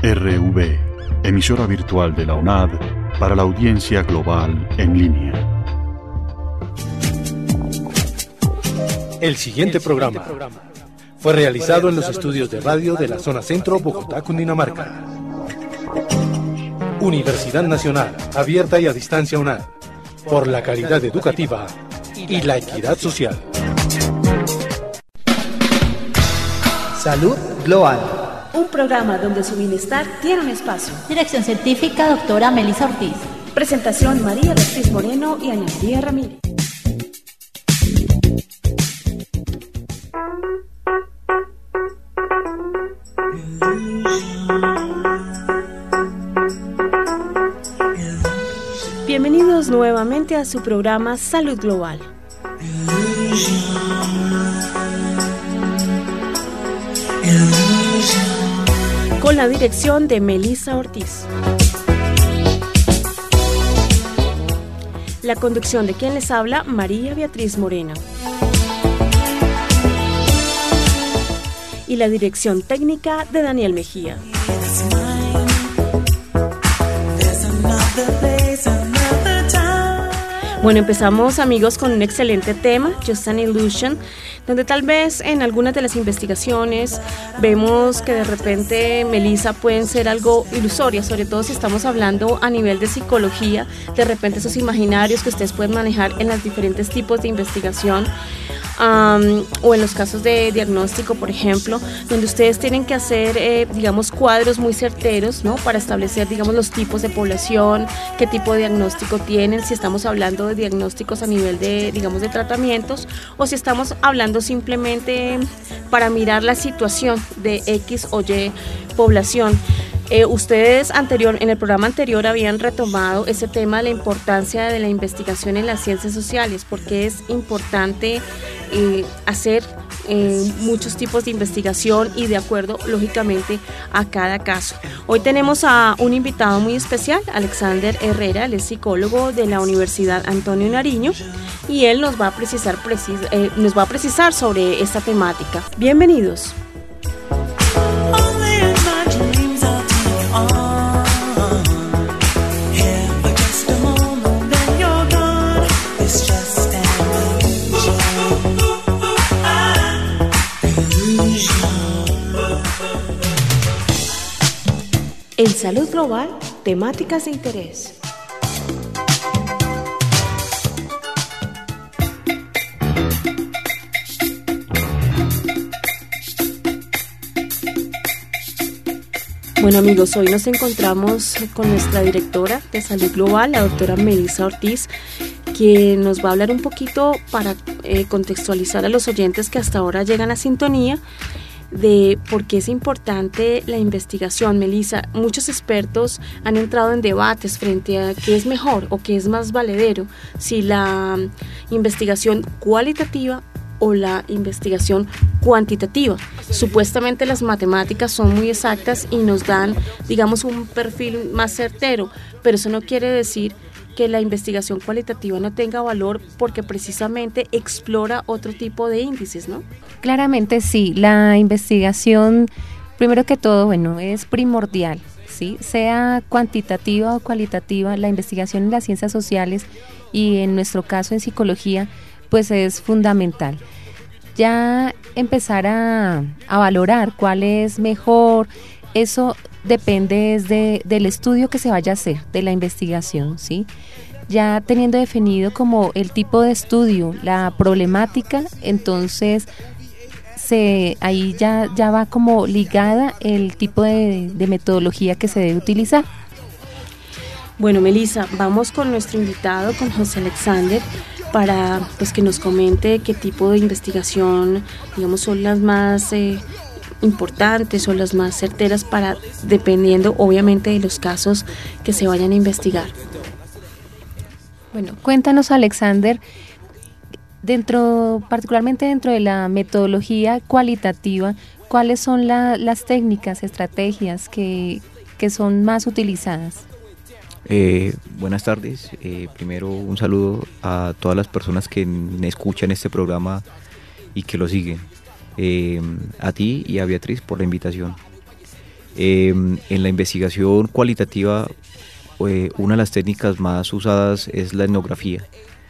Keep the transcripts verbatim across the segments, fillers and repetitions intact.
R V, emisora virtual de la U N A D para la audiencia global en línea. El siguiente programa fue realizado en los estudios de radio de la zona centro, Bogotá, Cundinamarca. Universidad Nacional, abierta y a distancia U N A D, por la calidad educativa y la equidad social. Salud Global. Un programa donde su bienestar tiene un espacio. Dirección científica, doctora Melissa Ortiz. Presentación, María Beatriz Moreno y Ana María Ramírez. Bienvenidos nuevamente a su programa Salud Global. Con la dirección de Melissa Ortiz. La conducción de quien les habla, María Beatriz Moreno. Y la dirección técnica de Daniel Mejía. Bueno, empezamos, amigos, con un excelente tema, Just an Illusion, donde tal vez en algunas de las investigaciones vemos que de repente, Melissa, pueden ser algo ilusorias, sobre todo si estamos hablando a nivel de psicología, de repente esos imaginarios que ustedes pueden manejar en los diferentes tipos de investigación. Um, o en los casos de diagnóstico, por ejemplo, donde ustedes tienen que hacer, eh, digamos, cuadros muy certeros, ¿no? Para establecer, digamos, los tipos de población, qué tipo de diagnóstico tienen, si estamos hablando de diagnósticos a nivel de, digamos, de tratamientos, o si estamos hablando simplemente para mirar la situación de X o Y población. Eh, ustedes anterior, en el programa anterior habían retomado ese tema de la importancia de la investigación en las ciencias sociales, porque es importante eh, hacer eh, muchos tipos de investigación y de acuerdo, lógicamente, a cada caso. Hoy tenemos a un invitado muy especial, Alexander Herrera, él es psicólogo de la Universidad Antonio Nariño, y él nos va a precisar, precis, eh, nos va a precisar sobre esta temática. Bienvenidos. En Salud Global, temáticas de interés. Bueno, amigos, hoy nos encontramos con nuestra directora de Salud Global, la doctora Melissa Ortiz, quien nos va a hablar un poquito para eh, contextualizar a los oyentes que hasta ahora llegan a sintonía de por qué es importante la investigación. Melissa, muchos expertos han entrado en debates frente a qué es mejor o qué es más valedero, si la investigación cualitativa o la investigación cuantitativa. Supuestamente las matemáticas son muy exactas y nos dan, digamos, un perfil más certero, pero eso no quiere decir que la investigación cualitativa no tenga valor porque precisamente explora otro tipo de índices, ¿no? Claramente sí, la investigación, primero que todo, bueno, es primordial, ¿sí? Sea cuantitativa o cualitativa, la investigación en las ciencias sociales y en nuestro caso en psicología, pues es fundamental. Ya empezar a, a valorar cuál es mejor, eso depende de, del estudio que se vaya a hacer, de la investigación, ¿sí? Ya teniendo definido como el tipo de estudio, la problemática, entonces se, ahí ya, ya va como ligada el tipo de, de metodología que se debe utilizar. Bueno, Melissa, vamos con nuestro invitado, con José Alexander, para pues que nos comente qué tipo de investigación, digamos, son las más eh, importantes o las más certeras para, dependiendo obviamente de los casos que se vayan a investigar. Bueno, cuéntanos, Alexander, dentro, particularmente dentro de la metodología cualitativa, ¿cuáles son la, las técnicas, estrategias que, que son más utilizadas? Eh, buenas tardes, eh, primero un saludo a todas las personas que me escuchan este programa y que lo siguen, eh, a ti y a Beatriz por la invitación. Eh, en la investigación cualitativa, eh, una de las técnicas más usadas es la etnografía.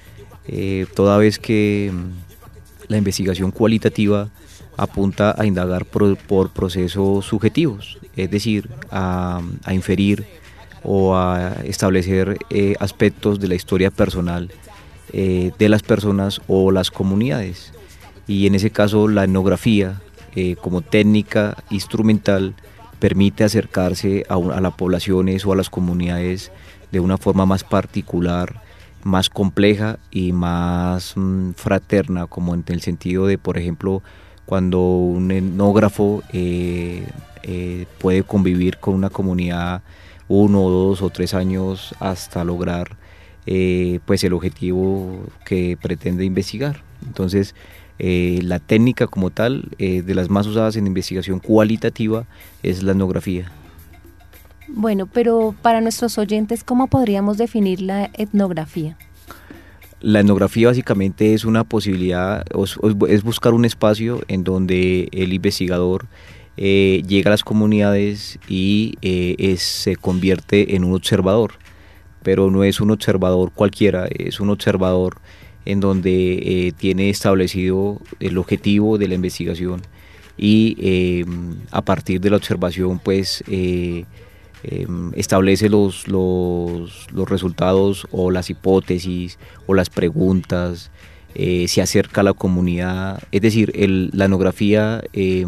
Eh, toda vez que la investigación cualitativa apunta a indagar por, por procesos subjetivos, es decir, a, a inferir o a establecer eh, aspectos de la historia personal eh, de las personas o las comunidades. Y en ese caso la etnografía eh, como técnica instrumental permite acercarse a, un, a las poblaciones o a las comunidades de una forma más particular, más compleja y más mmm, fraterna, como en el sentido de, por ejemplo, cuando un etnógrafo eh, eh, puede convivir con una comunidad uno, dos o tres años hasta lograr eh, pues el objetivo que pretende investigar. Entonces, eh, la técnica como tal, eh, de las más usadas en investigación cualitativa, es la etnografía. Bueno, pero para nuestros oyentes, ¿cómo podríamos definir la etnografía? La etnografía básicamente es una posibilidad, es buscar un espacio en donde el investigador eh, llega a las comunidades y eh, es, se convierte en un observador, pero no es un observador cualquiera, es un observador en donde eh, tiene establecido el objetivo de la investigación y eh, a partir de la observación pues eh, Eh, establece los, los, los resultados o las hipótesis o las preguntas, eh, se acerca a la comunidad, es decir, el, la etnografía eh,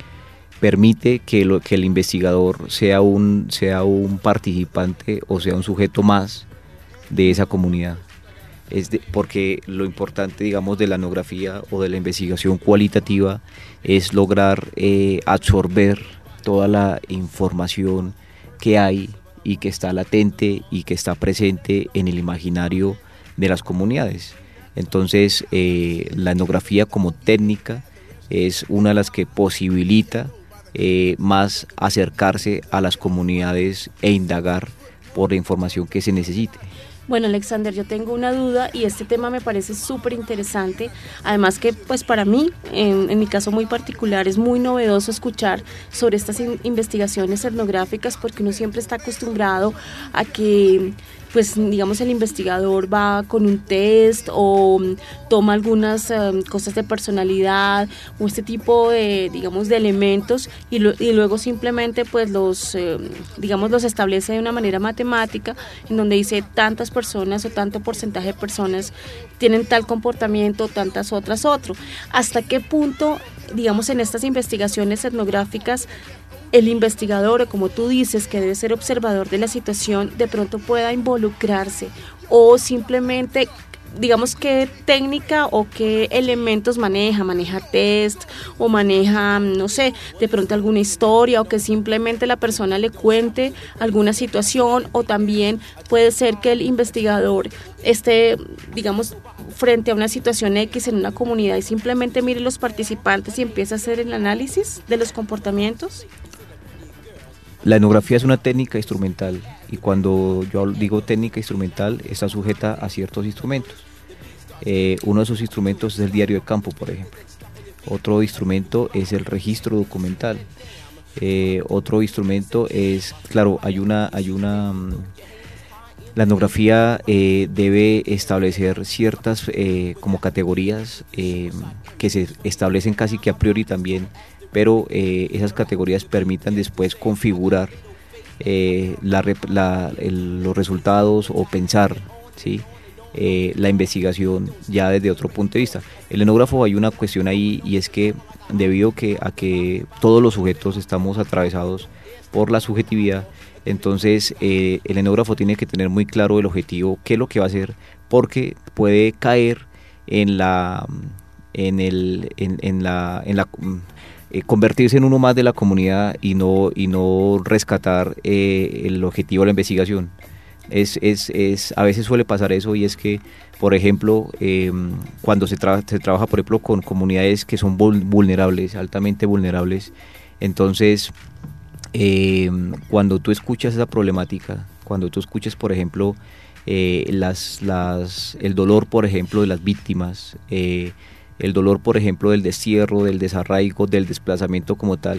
permite que, lo, que el investigador sea un, sea un participante o sea un sujeto más de esa comunidad. Es de, porque lo importante, digamos, de la etnografía o de la investigación cualitativa es lograr eh, absorber toda la información que hay y que está latente y que está presente en el imaginario de las comunidades. Entonces, eh, la etnografía como técnica es una de las que posibilita eh, más acercarse a las comunidades e indagar por la información que se necesite. Bueno, Alexander, yo tengo una duda y este tema me parece súper interesante, además que pues para mí, en, en mi caso muy particular, es muy novedoso escuchar sobre estas in- investigaciones etnográficas porque uno siempre está acostumbrado a que pues digamos el investigador va con un test o toma algunas um, cosas de personalidad o este tipo de digamos de elementos y, lo, y luego simplemente pues los eh, digamos los establece de una manera matemática en donde dice tantas personas o tanto porcentaje de personas tienen tal comportamiento, tantas otras otro. ¿Hasta qué punto digamos en estas investigaciones etnográficas el investigador, o como tú dices, que debe ser observador de la situación, de pronto pueda involucrarse o simplemente, digamos, qué técnica o qué elementos maneja, maneja test o maneja, no sé, de pronto alguna historia o que simplemente la persona le cuente alguna situación o también puede ser que el investigador esté, digamos, frente a una situación X en una comunidad y simplemente mire los participantes y empiece a hacer el análisis de los comportamientos. La etnografía es una técnica instrumental y cuando yo digo técnica instrumental está sujeta a ciertos instrumentos. Eh, uno de esos instrumentos es el diario de campo, por ejemplo. Otro instrumento es el registro documental. Eh, otro instrumento es, claro, hay una, hay una la etnografía eh, debe establecer ciertas eh, como categorías eh, que se establecen casi que a priori también, pero eh, esas categorías permitan después configurar eh, la, la, el, los resultados o pensar, ¿sí? eh, la investigación ya desde otro punto de vista. El etnógrafo, hay una cuestión ahí y es que debido que, a que todos los sujetos estamos atravesados por la subjetividad, entonces eh, el etnógrafo tiene que tener muy claro el objetivo, qué es lo que va a hacer, porque puede caer en la, en el, en, en la, en la Eh, convertirse en uno más de la comunidad y no, y no rescatar eh, el objetivo de la investigación. Es, es, es, a veces suele pasar eso y es que, por ejemplo, eh, cuando se, tra- se trabaja, por ejemplo, con comunidades que son vulnerables, altamente vulnerables, entonces eh, cuando tú escuchas esa problemática, cuando tú escuchas, por ejemplo, eh, las, las, el dolor, por ejemplo, de las víctimas, eh, el dolor, por ejemplo, del destierro, del desarraigo, del desplazamiento como tal,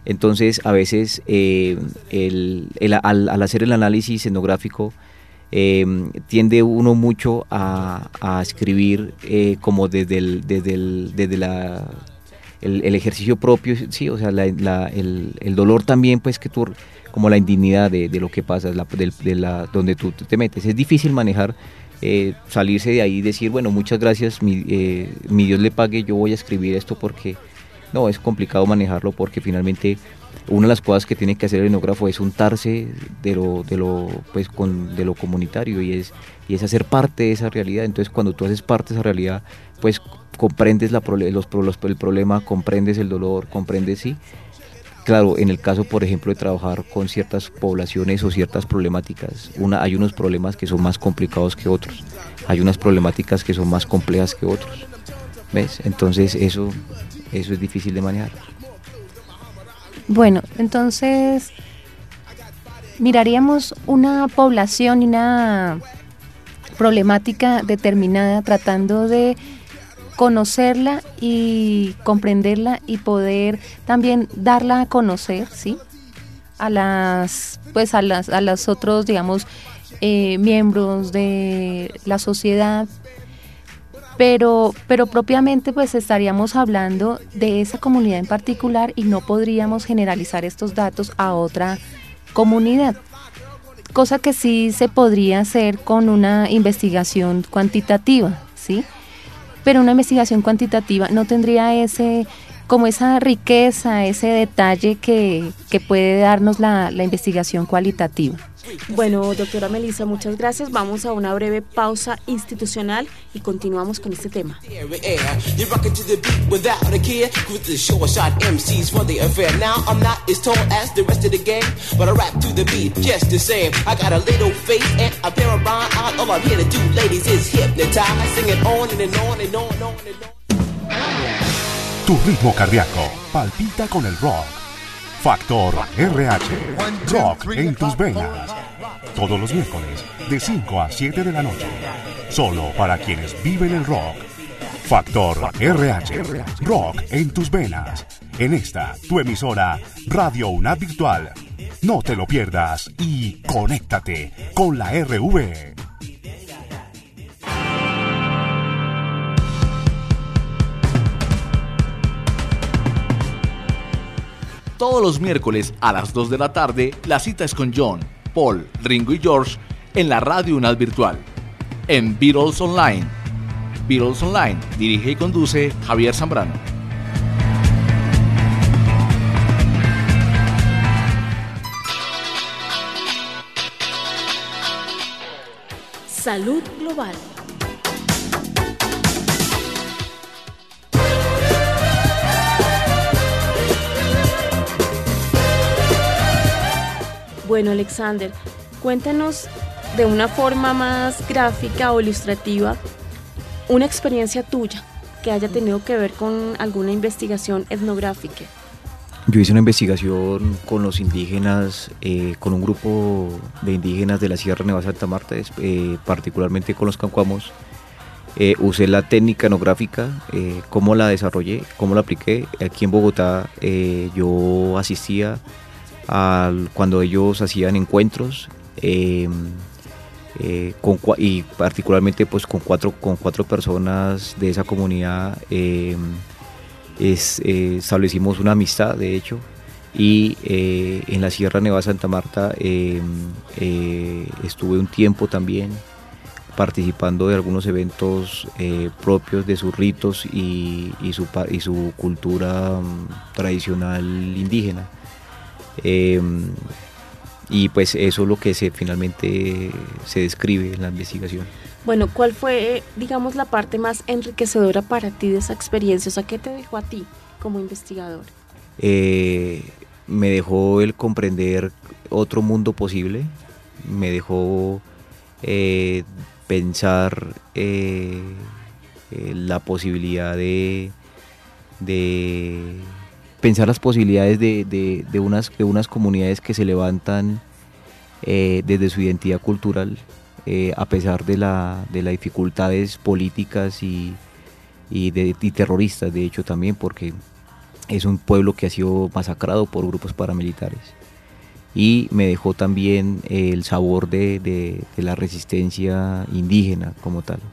Entonces, a veces, eh, el, el, al, al hacer el análisis etnográfico, eh, tiende uno mucho a, a escribir eh, como desde el, desde el, desde la, el, el ejercicio propio, sí, o sea, la, la, el, el dolor también, pues, que tú, como la indignidad de, de lo que pasa, la, de, de la, donde tú te metes. Es difícil manejar, eh, salirse de ahí y decir, bueno, muchas gracias, mi, eh, mi Dios le pague, yo voy a escribir esto porque... No, es complicado manejarlo porque finalmente una de las cosas que tiene que hacer el etnógrafo es untarse de lo, de lo, pues, con, de lo comunitario y es, y es hacer parte de esa realidad. Entonces, cuando tú haces parte de esa realidad, pues comprendes la, los, los, el problema, comprendes el dolor, comprendes, sí. Claro, en el caso, por ejemplo, de trabajar con ciertas poblaciones o ciertas problemáticas, una, hay unos problemas que son más complicados que otros, hay unas problemáticas que son más complejas que otros, ¿ves? Entonces, eso... Eso es difícil de manejar. Bueno, entonces miraríamos una población y una problemática determinada tratando de conocerla y comprenderla y poder también darla a conocer, ¿sí? A las, pues a las, a los otros, digamos, eh, miembros de la sociedad. Pero, pero propiamente pues estaríamos hablando de esa comunidad en particular y no podríamos generalizar estos datos a otra comunidad, cosa que sí se podría hacer con una investigación cuantitativa, ¿sí? Pero una investigación cuantitativa no tendría ese, como esa riqueza, ese detalle que, que puede darnos la, la investigación cualitativa. Bueno, doctora Melissa, muchas gracias. Vamos a una breve pausa institucional y continuamos con este tema. Tu ritmo cardíaco palpita con el rock. Factor R H, rock en tus venas. Todos los miércoles de cinco a siete de la noche. Solo para quienes viven el rock. Factor R H, rock en tus venas. En esta, tu emisora Radio UNAD Virtual. No te lo pierdas y conéctate con la R V. Todos los miércoles a las dos de la tarde, la cita es con John, Paul, Ringo y George en la Radio UNAD Virtual, en Beatles Online. Beatles Online, dirige y conduce Javier Zambrano. Salud global. Bueno, Alexander, cuéntanos de una forma más gráfica o ilustrativa una experiencia tuya que haya tenido que ver con alguna investigación etnográfica. Yo hice una investigación con los indígenas, eh, con un grupo de indígenas de la Sierra Nevada de Santa Marta, eh, particularmente con los cancuamos. Eh, usé la técnica etnográfica, eh, cómo la desarrollé, cómo la apliqué. Aquí en Bogotá eh, yo asistía al, cuando ellos hacían encuentros eh, eh, con, y particularmente pues con cuatro, con cuatro personas de esa comunidad eh, es, eh, establecimos una amistad de hecho y eh, en la Sierra Nevada de Santa Marta eh, eh, estuve un tiempo también participando de algunos eventos eh, propios de sus ritos y, y, su, y su cultura um, tradicional indígena. Eh, y pues eso es lo que se finalmente se describe en la investigación. Bueno, ¿cuál fue, digamos, la parte más enriquecedora para ti de esa experiencia? O sea, ¿qué te dejó a ti como investigador? Eh, me dejó el comprender otro mundo posible, me dejó eh, pensar eh, eh, la posibilidad de, de pensar las posibilidades de, de, de, unas, de unas comunidades que se levantan eh, desde su identidad cultural, eh, a pesar de, la, de las dificultades políticas y, y, de, y terroristas, de hecho también, porque es un pueblo que ha sido masacrado por grupos paramilitares. Y me dejó también el sabor de, de, de la resistencia indígena como tal.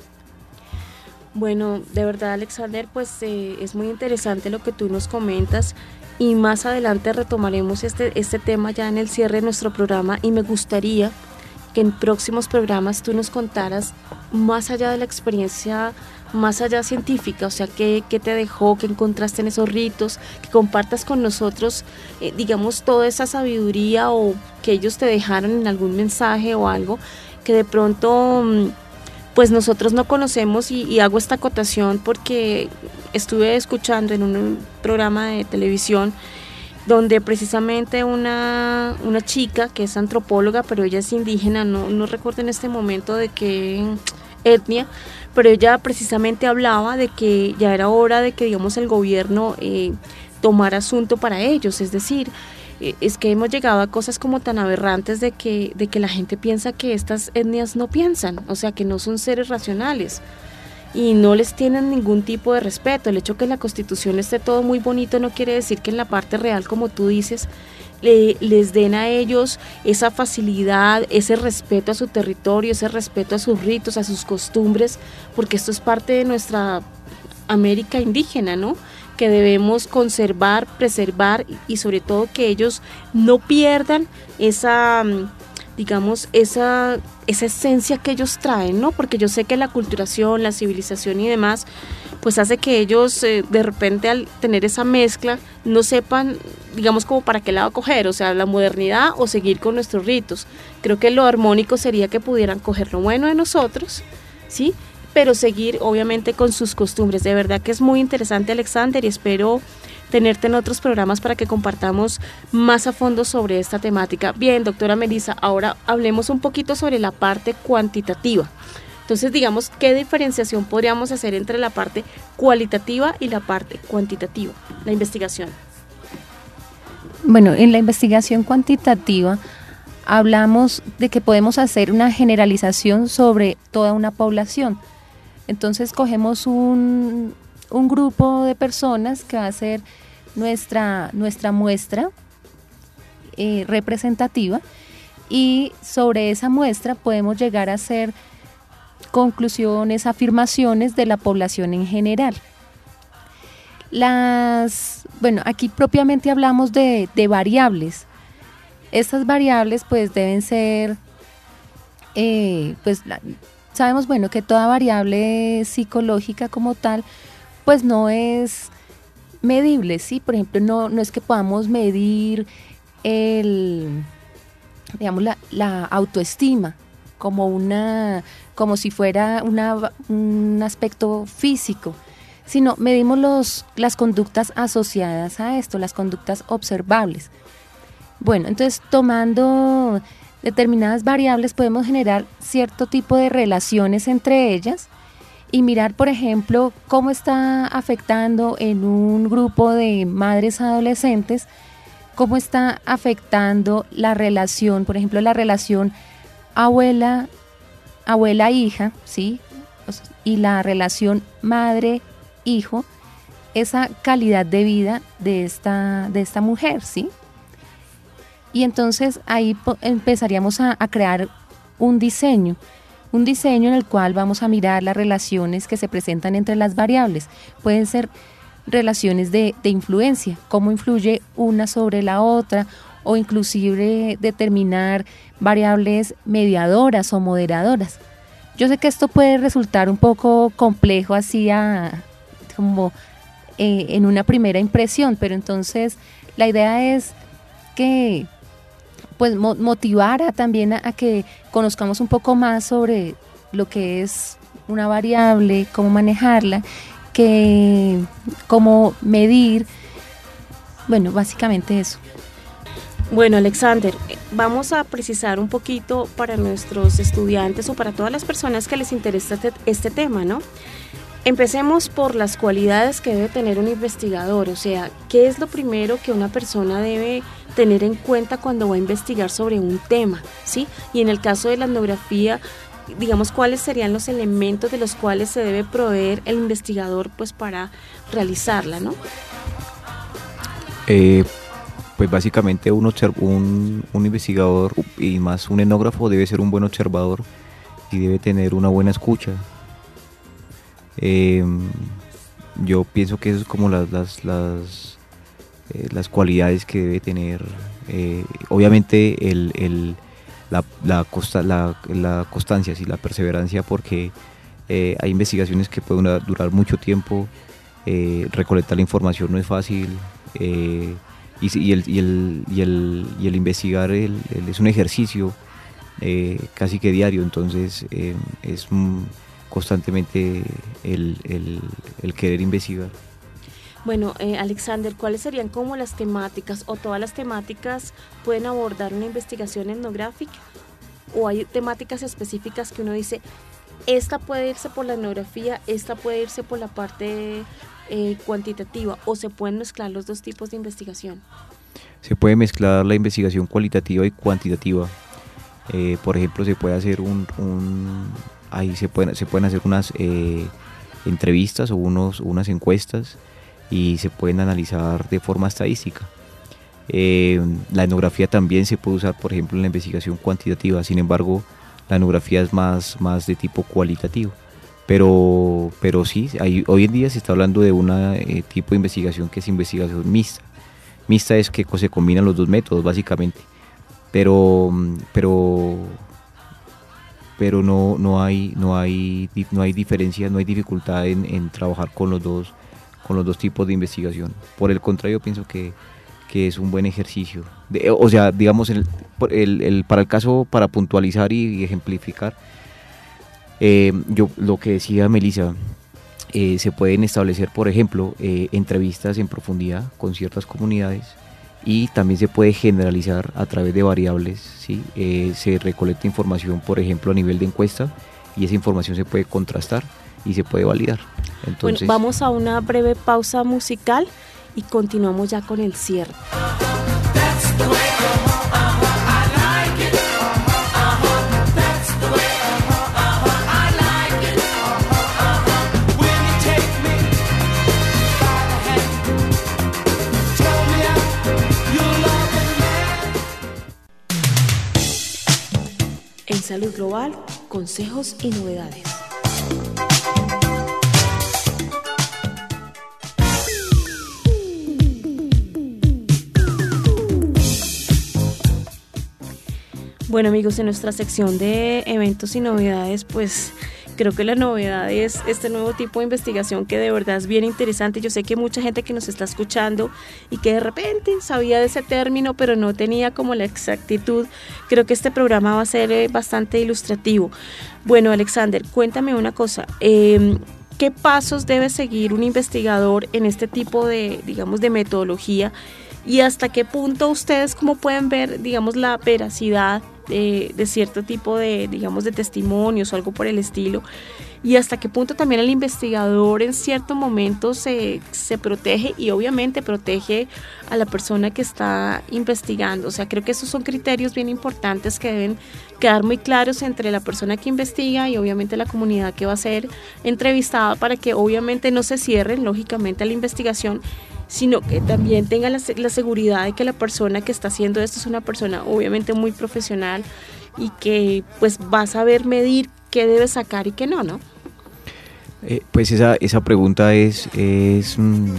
Bueno, de verdad, Alexander, pues eh, es muy interesante lo que tú nos comentas y más adelante retomaremos este, este tema ya en el cierre de nuestro programa y me gustaría que en próximos programas tú nos contaras más allá de la experiencia, más allá científica, o sea, qué, qué te dejó, qué encontraste en esos ritos, que compartas con nosotros, eh, digamos, toda esa sabiduría o que ellos te dejaron en algún mensaje o algo que de pronto pues nosotros no conocemos y, y hago esta acotación porque estuve escuchando en un programa de televisión donde precisamente una, una chica que es antropóloga, pero ella es indígena, no, no recuerdo en este momento de qué etnia, pero ella precisamente hablaba de que ya era hora de que, digamos, el gobierno eh, tomara asunto para ellos, es decir, eh, es que hemos llegado a cosas como tan aberrantes de que, de que la gente piensa que estas etnias no piensan, o sea, que no son seres racionales y no les tienen ningún tipo de respeto. El hecho que en la Constitución esté todo muy bonito no quiere decir que en la parte real, como tú dices, le, les den a ellos esa facilidad, ese respeto a su territorio, ese respeto a sus ritos, a sus costumbres, porque esto es parte de nuestra América indígena, ¿no?, que debemos conservar, preservar y sobre todo que ellos no pierdan esa, digamos, esa, esa esencia que ellos traen, ¿no? Porque yo sé que la culturación, la civilización y demás, pues hace que ellos eh, de repente al tener esa mezcla no sepan, digamos, como para qué lado coger, o sea, la modernidad o seguir con nuestros ritos. Creo que lo armónico sería que pudieran coger lo bueno de nosotros, ¿sí?, pero seguir obviamente con sus costumbres. De verdad que es muy interesante, Alexander, y espero tenerte en otros programas para que compartamos más a fondo sobre esta temática. Bien, doctora Melissa, ahora hablemos un poquito sobre la parte cuantitativa. Entonces, digamos, ¿qué diferenciación podríamos hacer entre la parte cualitativa y la parte cuantitativa, la investigación? Bueno, en la investigación cuantitativa hablamos de que podemos hacer una generalización sobre toda una población. Entonces cogemos un, un grupo de personas que va a ser nuestra, nuestra muestra eh, representativa y sobre esa muestra podemos llegar a hacer conclusiones, afirmaciones de la población en general. Las, bueno, aquí propiamente hablamos de, de variables. Estas variables pues deben ser, eh, pues la, sabemos bueno que toda variable psicológica como tal pues no es medible, ¿sí? Por ejemplo, no, no es que podamos medir el, digamos, la, la autoestima como una, como si fuera una, un aspecto físico, sino medimos los, las conductas asociadas a esto, las conductas observables. Bueno, entonces tomando determinadas variables podemos generar cierto tipo de relaciones entre ellas y mirar, por ejemplo, cómo está afectando en un grupo de madres adolescentes, cómo está afectando la relación, por ejemplo, la relación abuela, abuela-hija, ¿sí? Y la relación madre-hijo, esa calidad de vida de esta, de esta mujer, ¿sí? Y entonces ahí empezaríamos a, a crear un diseño, un diseño en el cual vamos a mirar las relaciones que se presentan entre las variables. Pueden ser relaciones de, de influencia, cómo influye una sobre la otra, o inclusive determinar variables mediadoras o moderadoras. Yo sé que esto puede resultar un poco complejo así a, como eh, en una primera impresión, pero entonces la idea es que pues motivar a, también a, a que conozcamos un poco más sobre lo que es una variable, cómo manejarla, que cómo medir, bueno, básicamente eso. Bueno, Alexander, vamos a precisar un poquito para nuestros estudiantes o para todas las personas que les interesa este, este tema, ¿no? Empecemos por las cualidades que debe tener un investigador, o sea, ¿qué es lo primero que una persona debe tener en cuenta cuando va a investigar sobre un tema, ¿sí? Y en el caso de la etnografía, digamos, ¿cuáles serían los elementos de los cuales se debe proveer el investigador pues para realizarla, ¿no? Eh, pues básicamente un, un, un investigador y más un etnógrafo debe ser un buen observador y debe tener una buena escucha. Eh, yo pienso que eso es como las, las, las, eh, las cualidades que debe tener. Eh, obviamente el, el, la, la, costa, la, la constancia, sí, la perseverancia, porque eh, hay investigaciones que pueden durar mucho tiempo. Eh, recolectar la información no es fácil, eh, y, y, el, y, el, y, el, y el investigar el, el es un ejercicio eh, casi que diario, entonces eh, es un, constantemente el, el, el querer investigar. Bueno, eh, Alexander, ¿cuáles serían como las temáticas o todas las temáticas pueden abordar una investigación etnográfica? ¿O hay temáticas específicas que uno dice, esta puede irse por la etnografía, esta puede irse por la parte eh, cuantitativa, o se pueden mezclar los dos tipos de investigación? Se puede mezclar la investigación cualitativa y cuantitativa. Eh, por ejemplo, se puede hacer un, un ahí se pueden, se pueden hacer unas eh, entrevistas o unos, unas encuestas y se pueden analizar de forma estadística. Eh, la etnografía también se puede usar, por ejemplo, en la investigación cuantitativa. Sin embargo, la etnografía es más, más de tipo cualitativo. Pero, pero sí, hay, hoy en día se está hablando de un eh, tipo de investigación que es investigación mixta. Mixta es que se combinan los dos métodos, básicamente. Pero, pero, pero no, no hay, no hay, no hay diferencia, no hay dificultad en, en trabajar con los dos, con los dos tipos de investigación. Por el contrario, pienso que, que es un buen ejercicio. De, o sea, digamos, el, el, el, para el caso, para puntualizar y, y ejemplificar, eh, yo lo que decía Melissa, eh, se pueden establecer, por ejemplo, eh, entrevistas en profundidad con ciertas comunidades, y también se puede generalizar a través de variables, ¿sí? Eh, se recolecta información, por ejemplo, a nivel de encuesta, y esa información se puede contrastar y se puede validar. Entonces, bueno, vamos a una breve pausa musical y continuamos ya con el cierre. En Salud Global, consejos y novedades. Bueno, amigos, en nuestra sección de eventos y novedades, pues creo que la novedad es este nuevo tipo de investigación que de verdad es bien interesante. Yo sé que mucha gente que nos está escuchando y que de repente sabía de ese término, pero no tenía como la exactitud. Creo que este programa va a ser eh, bastante ilustrativo. Bueno, Alexander, cuéntame una cosa. Eh, ¿Qué pasos debe seguir un investigador en este tipo de, digamos, de metodología? ¿Y hasta qué punto ustedes cómo pueden ver, digamos, la veracidad de, de cierto tipo de, digamos, de testimonios o algo por el estilo? ¿Y hasta qué punto también el investigador en cierto momento se, se protege y obviamente protege a la persona que está investigando? O sea, creo que esos son criterios bien importantes que deben quedar muy claros entre la persona que investiga y obviamente la comunidad que va a ser entrevistada, para que obviamente no se cierren lógicamente a la investigación, sino que también tenga la, la seguridad de que la persona que está haciendo esto es una persona obviamente muy profesional y que pues va a saber medir qué debe sacar y qué no, ¿no? Eh, pues esa, esa pregunta es, es,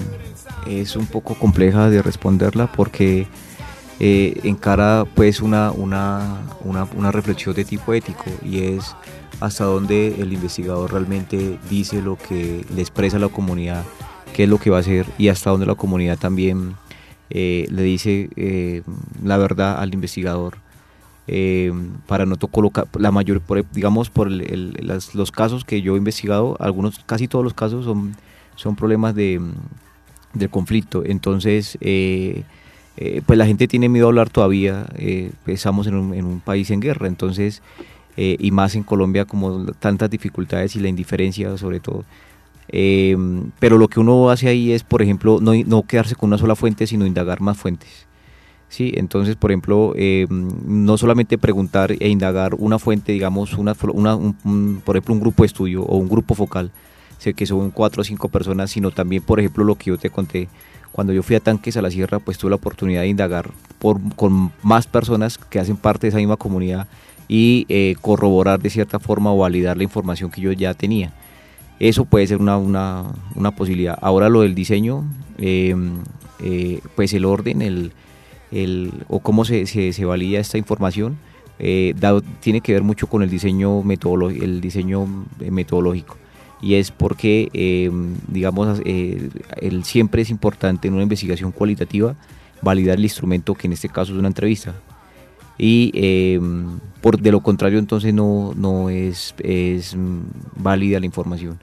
es un poco compleja de responderla, porque eh, encara pues una, una, una, una reflexión de tipo ético, y es hasta dónde el investigador realmente dice lo que le expresa a la comunidad, qué es lo que va a hacer, y hasta dónde la comunidad también eh, le dice eh, la verdad al investigador, eh, para no colocar la mayor, por, digamos, por el, el, las, los casos que yo he investigado, algunos, casi todos los casos son, son problemas de, de conflicto. Entonces eh, eh, pues la gente tiene miedo a hablar todavía. Eh, estamos en un, en un país en guerra, entonces eh, y más en Colombia, como tantas dificultades y la indiferencia sobre todo. Eh, pero lo que uno hace ahí es, por ejemplo, no, no quedarse con una sola fuente, sino indagar más fuentes, ¿sí? Entonces, por ejemplo, eh, no solamente preguntar e indagar una fuente, digamos, una, una, un, un, por ejemplo, un grupo de estudio o un grupo focal, sé que son cuatro o cinco personas, sino también, por ejemplo, lo que yo te conté, Cuando yo fui a Tanques a la Sierra, pues tuve la oportunidad de indagar por, con más personas que hacen parte de esa misma comunidad y eh, corroborar de cierta forma o validar la información que yo ya tenía. Eso puede ser una, una, una posibilidad. Ahora lo del diseño, eh, eh, pues el orden, el, el, o cómo se, se, se valida esta información, eh, dado, tiene que ver mucho con el diseño, metodolo- el diseño metodológico. Y es porque, eh, digamos, eh, el, siempre es importante en una investigación cualitativa validar el instrumento, que en este caso es una entrevista. Y eh, por de lo contrario, entonces no, no es, es válida la información.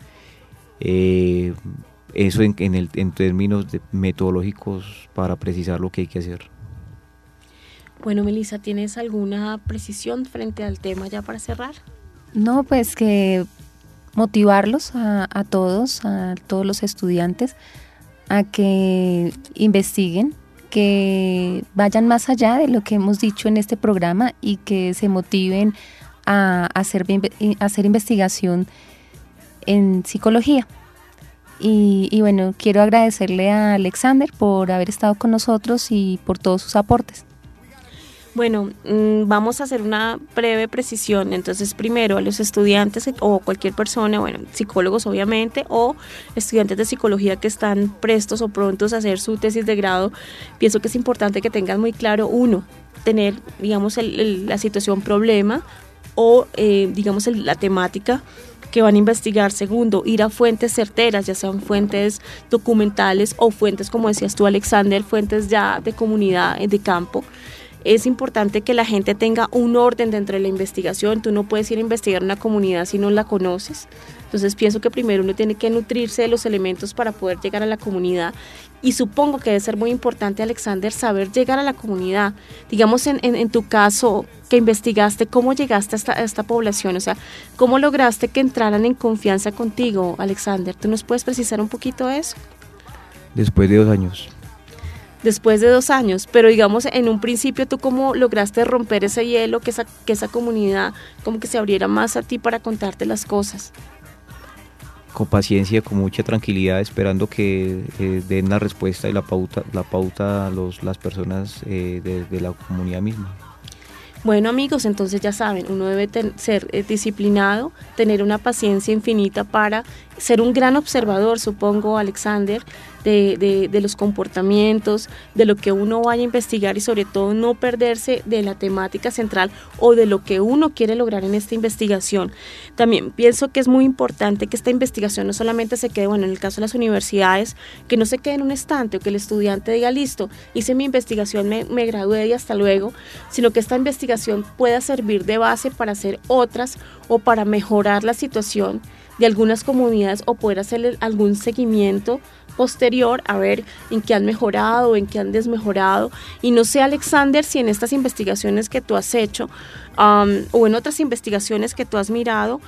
Eh, eso en, en, el, en términos de metodológicos para precisar lo que hay que hacer. Bueno, Melissa, ¿tienes alguna precisión frente al tema ya para cerrar? No, pues que motivarlos a, a todos, a todos los estudiantes, a que investiguen, que vayan más allá de lo que hemos dicho en este programa y que se motiven a hacer, a hacer investigación en psicología. Y, y bueno, quiero agradecerle a Alexander por haber estado con nosotros y por todos sus aportes. Bueno, vamos a hacer una breve precisión. Entonces, primero a los estudiantes o cualquier persona, bueno, psicólogos obviamente, o estudiantes de psicología que están prestos o prontos a hacer su tesis de grado, pienso que es importante que tengan muy claro, uno, tener, digamos, el, el, la situación problema o, eh, digamos, el, la temática que van a investigar. Segundo, ir a fuentes certeras, ya sean fuentes documentales o fuentes, como decías tú, Alexander, fuentes ya de comunidad, de campo. Es importante que la gente tenga un orden dentro de la investigación. Tú no puedes ir a investigar una comunidad si no la conoces. Entonces pienso que primero uno tiene que nutrirse de los elementos para poder llegar a la comunidad. Y supongo que debe ser muy importante, Alexander, saber llegar a la comunidad. Digamos, en, en, en tu caso que investigaste, ¿cómo llegaste a esta, a esta población? O sea, ¿cómo lograste que entraran en confianza contigo, Alexander? ¿Tú nos puedes precisar un poquito eso? Después de dos años. Después de dos años, pero digamos, en un principio, ¿tú cómo lograste romper ese hielo, que esa, que esa comunidad como que se abriera más a ti para contarte las cosas? Con paciencia, con mucha tranquilidad, esperando que eh, den la respuesta y la pauta, la pauta a los, las personas eh, de, de la comunidad misma. Bueno, amigos, entonces ya saben, uno debe ten, ser eh, disciplinado, tener una paciencia infinita para ser un gran observador, supongo, Alexander, de, de, de los comportamientos, de lo que uno vaya a investigar y sobre todo no perderse de la temática central o de lo que uno quiere lograr en esta investigación. También pienso que es muy importante que esta investigación no solamente se quede, bueno, en el caso de las universidades, que no se quede en un estante o que el estudiante diga, listo, hice mi investigación, me, me gradué y hasta luego, sino que esta investigación pueda servir de base para hacer otras o para mejorar la situación de algunas comunidades o poder hacerle algún seguimiento posterior a ver en qué han mejorado, en qué han desmejorado. Y no sé, Alexander, si en estas investigaciones que tú has hecho um, o en otras investigaciones que tú has mirado,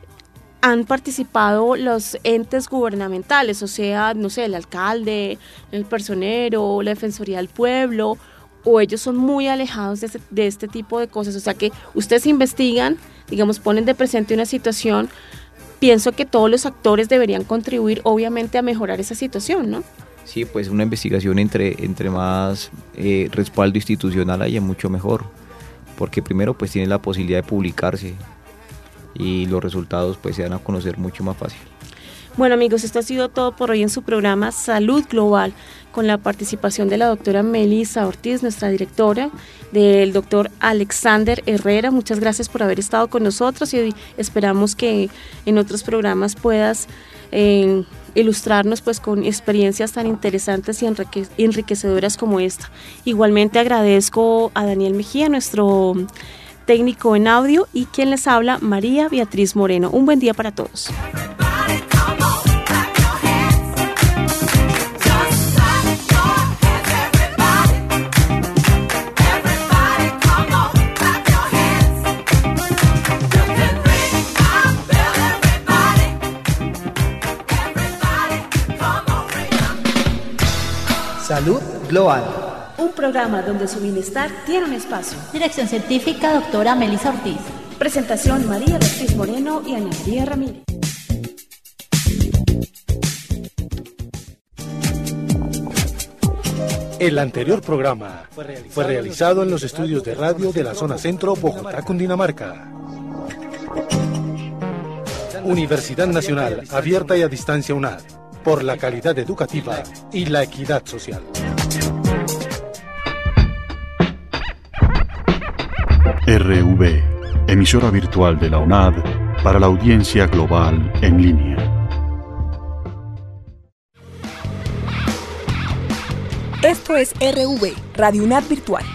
han participado los entes gubernamentales, o sea, no sé, el alcalde, el personero, la Defensoría del Pueblo, o ellos son muy alejados de este, de este tipo de cosas. O sea que ustedes investigan, digamos, ponen de presente una situación. Pienso que todos los actores deberían contribuir, obviamente, a mejorar esa situación, ¿no? Sí, pues una investigación entre, entre más eh, respaldo institucional haya, mucho mejor, porque primero pues tiene la posibilidad de publicarse y los resultados pues se dan a conocer mucho más fácil. Bueno, amigos, esto ha sido todo por hoy en su programa Salud Global, con la participación de la doctora Melissa Ortiz, nuestra directora, del doctor Alexander Herrera. Muchas gracias por haber estado con nosotros y esperamos que en otros programas puedas eh, ilustrarnos pues con experiencias tan interesantes y enrique- enriquecedoras como esta. Igualmente agradezco a Daniel Mejía, nuestro técnico en audio, y quien les habla, María Beatriz Moreno. Un buen día para todos. Salud Global. Un programa donde su bienestar tiene un espacio. Dirección científica, doctora Melissa Ortiz. Presentación, María Beatriz Moreno y Ana María Ramírez. El anterior programa fue realizado en los estudios de radio de la zona centro, Bogotá, Cundinamarca. Universidad Nacional, abierta y a distancia UNAD, por la calidad educativa y la equidad social. R V, emisora virtual de la UNAD para la audiencia global en línea. Esto es R V, Radio UNAD Virtual.